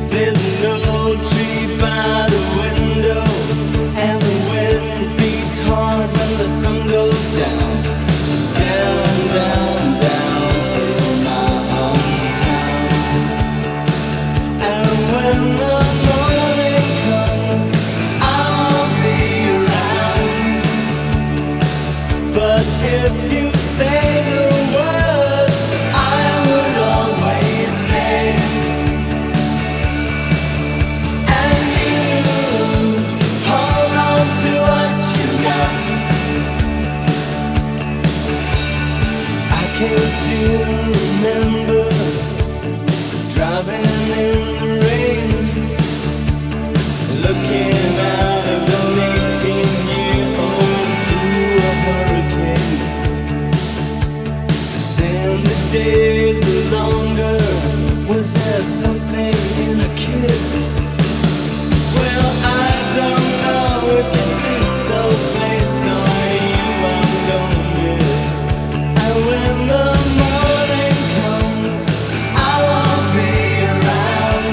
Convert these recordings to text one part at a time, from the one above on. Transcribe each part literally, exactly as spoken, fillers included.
There's an old tree by the window, and the wind beats hard when the sun goes down. Down, down, down in my hometown. And when the morning comes, I'll be around. But if you say the word, I would always stay. And you hold on to what you got. I can still remember driving in the rain, looking out of an eighteen-year-old through a hurricane. Then the days were longer. Was there something in a kiss? Well, I don't know if it's this old place or you I'm gonna miss. And when the morning comes, I won't be around.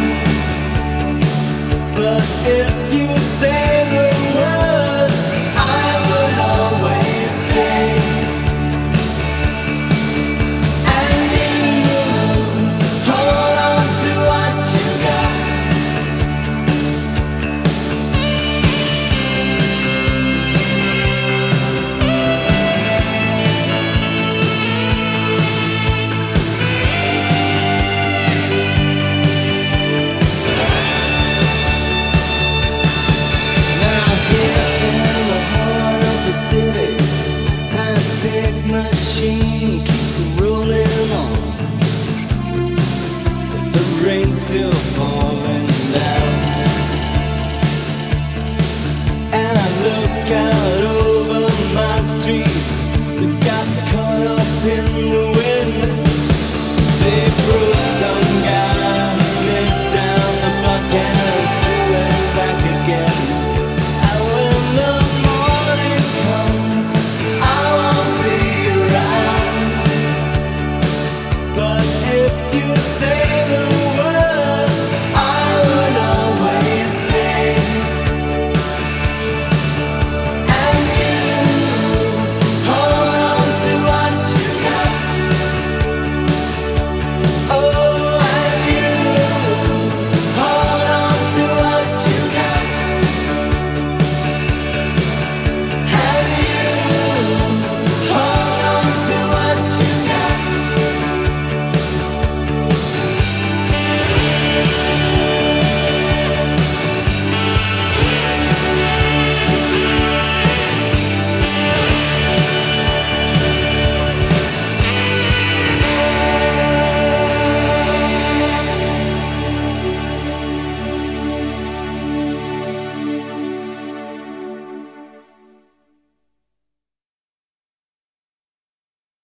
But if you say the word, I would always stay. And you hold on to what you got. Now here in the heart of the city, that big machine keeps rolling on. The rain's still falling down, and I look out